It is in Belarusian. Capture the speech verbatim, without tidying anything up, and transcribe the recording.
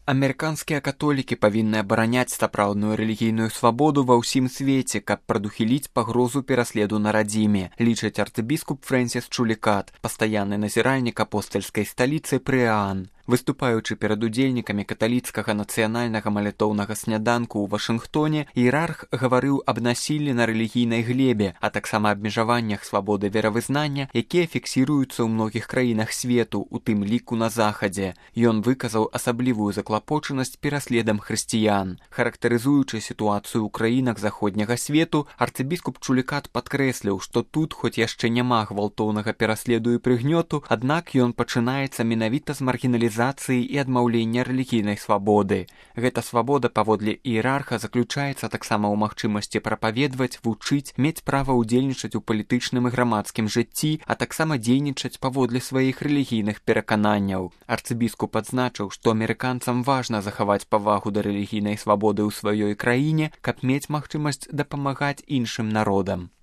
Амерыканскія католікі павінны абараняць сапраўдную рэлігійную свабоду ва ўсім свеце, каб прадухіліць пагрозу пераследу на радзіме, лічыць арцыбіскуп Фрэнсіс Чулікат, пастаянны назіральнік апостальскай сталіцы Прыаан. Выступаючы перад удзельнікамі каталіцкага нацыянальнага малітоўнага сняданку ў Вашынгтоне, іерарх гаварыў аб насіллі на рэлігійнай глебе, а таксама абмежаваннях свабоды веравызнання, якія фіксіруюцца ў многіх краінах свету, у тым ліку на захадзе. Ён выказаў асаблівую заклапочанасць пераследам хрысціян. Характарызуючы сітуацыю ў краінах заходняга свету, арцыбіскуп Чулікат падкрэсліў, што тут хоць яшчэ няма гвалтоўнага пераследу і прыгнёту, аднак ён пачынаецца менавіта з маргіналізацыі і адмаўлення рэлігійнай свабоды. Гэта свабода паводле іерарха заключаецца таксама ў магчымасці прапаведваць, вучыць, мець права ўдзельнічаць у палітычным і грамадскім жыцці, а таксама дзейнічаць паводле сваіх рэлігійных перакананняў. Арцыбіскуп адзначыў, што амерыканцам важна захаваць павагу да рэлігійнай свабоды ў сваёй краіне, каб мець магчымасць дапамагаць іншым народам.